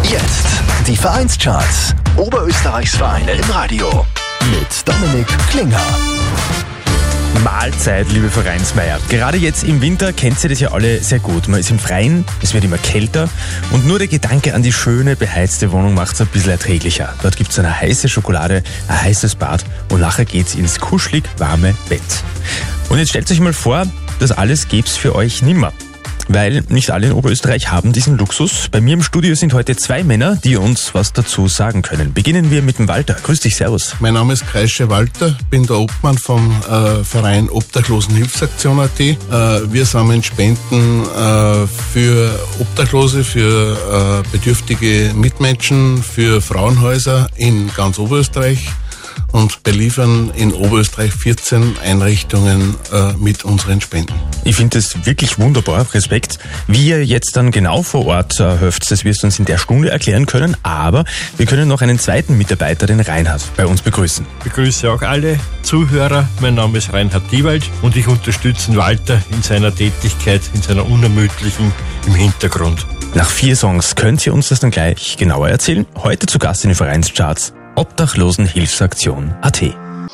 Jetzt die Vereinscharts. Oberösterreichs Vereine im Radio. Mit Dominik Klinger. Mahlzeit, liebe Vereinsmeier. Gerade jetzt im Winter kennt ihr das ja alle sehr gut. Man ist im Freien, es wird immer kälter und nur der Gedanke an die schöne, beheizte Wohnung macht es ein bisschen erträglicher. Dort gibt es eine heiße Schokolade, ein heißes Bad und nachher geht's ins kuschelig warme Bett. Und jetzt stellt euch mal vor, das alles gäb's für euch nimmer. Weil nicht alle in Oberösterreich haben diesen Luxus. Bei mir im Studio sind heute zwei Männer, die uns was dazu sagen können. Beginnen wir mit dem Walter. Grüß dich, servus. Mein Name ist Kreische Walter, bin der Obmann vom Verein Obdachlosenhilfsaktion.at. Wir sammeln Spenden für Obdachlose, für bedürftige Mitmenschen, für Frauenhäuser in ganz Oberösterreich und beliefern in Oberösterreich 14 Einrichtungen mit unseren Spenden. Ich finde das wirklich wunderbar, Respekt. Wie ihr jetzt dann genau vor Ort helft, das wirst du uns in der Stunde erklären können, aber wir können noch einen zweiten Mitarbeiter, den Reinhard, bei uns begrüßen. Ich begrüße auch alle Zuhörer. Mein Name ist Reinhard Diewald und ich unterstütze Walter in seiner Tätigkeit, in seiner unermüdlichen im Hintergrund. Nach 4 Songs könnt ihr uns das dann gleich genauer erzählen. Heute zu Gast in den Vereinscharts Obdachlosenhilfsaktion.at.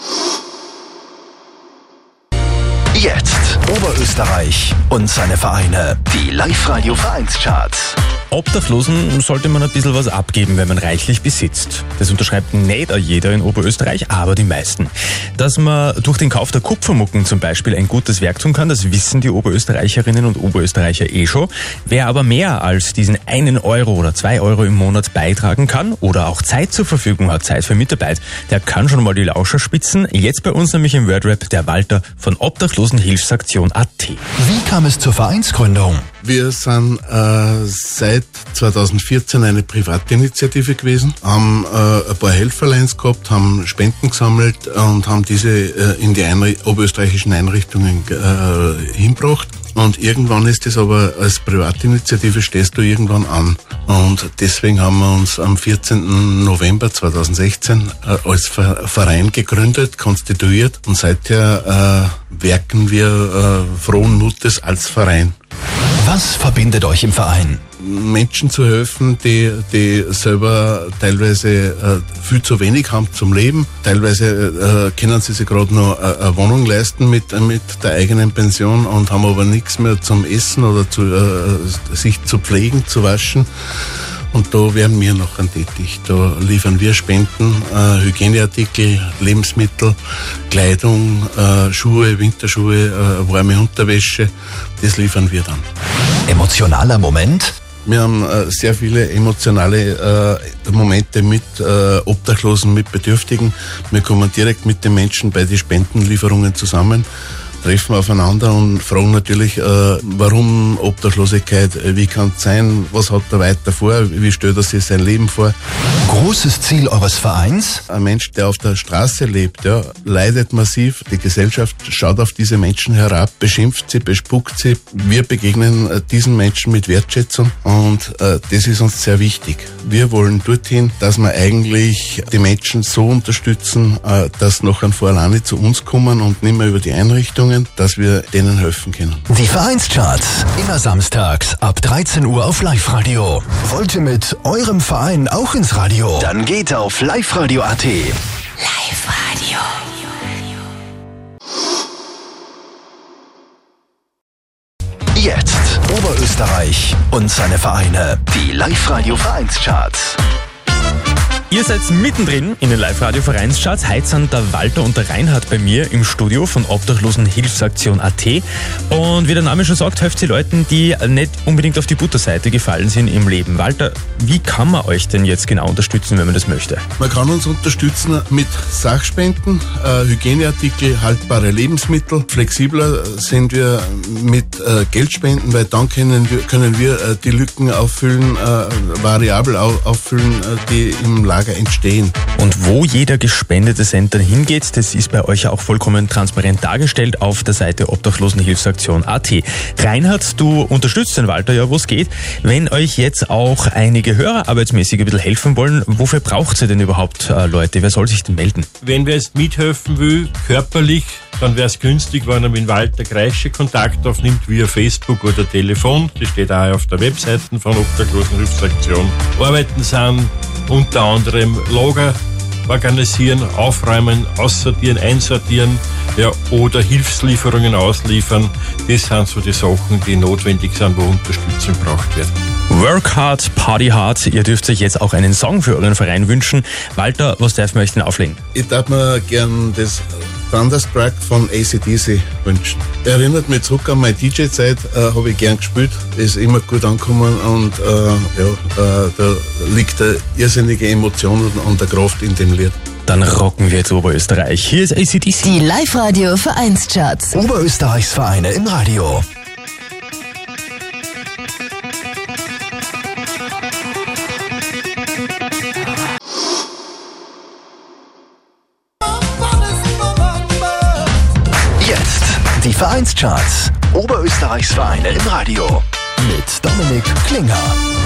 Jetzt Oberösterreich und seine Vereine. Die Live-Radio-Vereinscharts. Obdachlosen sollte man ein bisschen was abgeben, wenn man reichlich besitzt. Das unterschreibt nicht jeder in Oberösterreich, aber die meisten. Dass man durch den Kauf der Kupfermucken zum Beispiel ein gutes Werk tun kann, das wissen die Oberösterreicherinnen und Oberösterreicher schon. Wer aber mehr als diesen 1 Euro oder 2 Euro im Monat beitragen kann oder auch Zeit zur Verfügung hat, Zeit für Mitarbeit, der kann schon mal die Lauscher spitzen. Jetzt bei uns nämlich im Wordrap der Walter von Obdachlosenhilfsaktion.at. Wie kam es zur Vereinsgründung? Wir sind seit 2014 eine Privatinitiative gewesen, haben ein paar Helferleins gehabt, haben Spenden gesammelt und haben diese in die oberösterreichischen Einrichtungen hingebracht. Und irgendwann ist das aber als Privatinitiative stehst du irgendwann an. Und deswegen haben wir uns am 14. November 2016 als Verein gegründet, konstituiert und seither werken wir frohen Mutes als Verein. Was verbindet euch im Verein? Menschen zu helfen, die selber teilweise viel zu wenig haben zum Leben. Teilweise können sie sich gerade noch eine Wohnung leisten mit der eigenen Pension und haben aber nichts mehr zum Essen oder sich zu pflegen, zu waschen. Und da werden wir noch tätig. Da liefern wir Spenden, Hygieneartikel, Lebensmittel, Kleidung, Schuhe, Winterschuhe, warme Unterwäsche. Das liefern wir dann. Emotionaler Moment? Wir haben sehr viele emotionale Momente mit Obdachlosen, mit Bedürftigen. Wir kommen direkt mit den Menschen bei den Spendenlieferungen zusammen, treffen aufeinander und fragen natürlich, warum Obdachlosigkeit, wie kann es sein, was hat er weiter vor, wie stellt er sich sein Leben vor. Großes Ziel eures Vereins? Ein Mensch, der auf der Straße lebt, ja, leidet massiv. Die Gesellschaft schaut auf diese Menschen herab, beschimpft sie, bespuckt sie. Wir begegnen diesen Menschen mit Wertschätzung und das ist uns sehr wichtig. Wir wollen dorthin, dass wir eigentlich die Menschen so unterstützen, dass nachher vor alleine zu uns kommen und nicht mehr über die Einrichtungen, dass wir denen helfen können. Die Vereinscharts, immer samstags ab 13 Uhr auf Live-Radio. Wollt ihr mit eurem Verein auch ins Radio? Dann geht auf Live-Radio.at. Live-Radio. Jetzt Oberösterreich und seine Vereine. Die Live-Radio-Vereinscharts. Ihr seid mittendrin in den Live-Radio-Vereinscharts. Heute sind der Walter und der Reinhard bei mir im Studio von Obdachlosenhilfsaktion.at. Und wie der Name schon sagt, helft ihr Leuten, die nicht unbedingt auf die Butterseite gefallen sind im Leben. Walter, wie kann man euch denn jetzt genau unterstützen, wenn man das möchte? Man kann uns unterstützen mit Sachspenden, Hygieneartikel, haltbare Lebensmittel. Flexibler sind wir mit Geldspenden, weil dann können wir die Lücken auffüllen, variabel auffüllen, die im Lager entstehen. Und wo jeder gespendete Cent dann hingeht, das ist bei euch ja auch vollkommen transparent dargestellt auf der Seite Obdachlosenhilfsaktion.at. Reinhard, du unterstützt den Walter ja, wo es geht. Wenn euch jetzt auch einige Hörer arbeitsmäßig ein bisschen helfen wollen, wofür braucht ihr denn überhaupt Leute? Wer soll sich denn melden? Wenn wer jetzt mithelfen will, körperlich, dann wäre es günstig, wenn er mit Walter Kreische Kontakt aufnimmt, via Facebook oder Telefon. Das steht auch auf der Webseite von Obdachlosenhilfsaktion. Arbeiten sind unter anderem Lager organisieren, aufräumen, aussortieren, einsortieren, ja, oder Hilfslieferungen ausliefern. Das sind so die Sachen, die notwendig sind, wo Unterstützung gebraucht wird. Work hard, party hard. Ihr dürft euch jetzt auch einen Song für euren Verein wünschen. Walter, was darf man euch denn auflegen? Ich darf mir gern das Thunderstruck von AC/DC wünschen. Erinnert mich zurück an meine DJ-Zeit, habe ich gern gespielt, ist immer gut angekommen und da liegt eine irrsinnige Emotion und eine Kraft in dem Lied. Dann rocken wir jetzt Oberösterreich. Hier ist AC/DC. Die Live-Radio-Vereinscharts. Oberösterreichs Vereine im Radio. Jetzt die Vereinscharts. Oberösterreichs Vereine im Radio. Mit Dominik Klinger.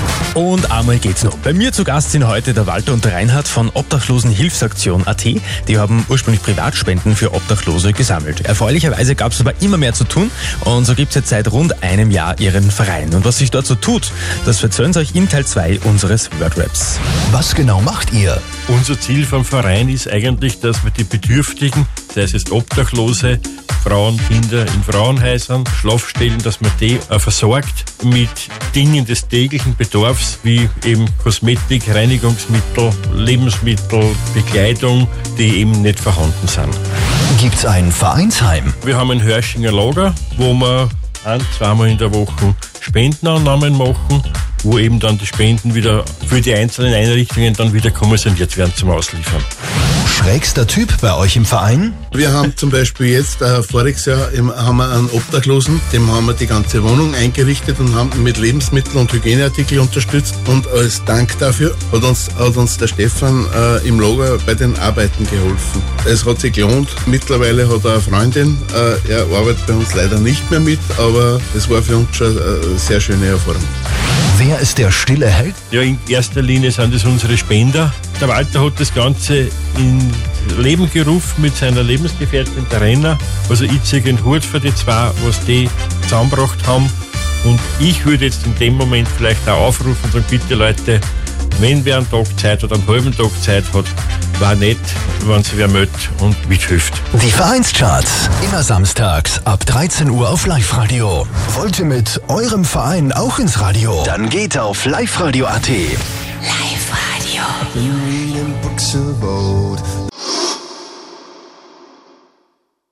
Und einmal geht's noch. Bei mir zu Gast sind heute der Walter und der Reinhard von Obdachlosenhilfsaktion.at. Die haben ursprünglich Privatspenden für Obdachlose gesammelt. Erfreulicherweise gab es aber immer mehr zu tun und so gibt es jetzt seit rund einem Jahr ihren Verein. Und was sich dort so tut, das erzählen sie euch in Teil 2 unseres Wordraps. Was genau macht ihr? Unser Ziel vom Verein ist eigentlich, dass wir die Bedürftigen, sei es jetzt Obdachlose, Frauen, Kinder in Frauenhäusern, Schlafstellen, dass man die versorgt mit Dingen des täglichen Bedarfs, wie eben Kosmetik, Reinigungsmittel, Lebensmittel, Bekleidung, die eben nicht vorhanden sind. Gibt's ein Vereinsheim? Wir haben ein Hörschinger Lager, wo wir 1-2 Mal in der Woche Spendenannahmen machen, wo eben dann die Spenden wieder für die einzelnen Einrichtungen dann wieder kommissioniert werden zum Ausliefern. Schrägster Typ bei euch im Verein? Wir haben zum Beispiel jetzt, voriges Jahr, haben wir einen Obdachlosen, dem haben wir die ganze Wohnung eingerichtet und haben mit Lebensmitteln und Hygieneartikeln unterstützt. Und als Dank dafür hat uns der Stefan im Lager bei den Arbeiten geholfen. Es hat sich gelohnt. Mittlerweile hat er eine Freundin. Er arbeitet bei uns leider nicht mehr mit, aber es war für uns schon eine sehr schöne Erfahrung. Wer ist der stille Held? Ja, in erster Linie sind es unsere Spender. Der Walter hat das Ganze in Leben gerufen mit seiner Lebensgefährtin, der Renner. Also ich ziehe den Hut für die zwei, was die zusammengebracht haben. Und ich würde jetzt in dem Moment vielleicht auch aufrufen und sagen, bitte Leute, wenn wer einen Tag Zeit oder einen halben Tag Zeit hat, war nett, wenn sich wer meldet und mithilft. Die Vereinscharts. Immer samstags ab 13 Uhr auf Live-Radio. Wollt ihr mit eurem Verein auch ins Radio? Dann geht auf liveradio.at. Live-Radio. Been reading books of old.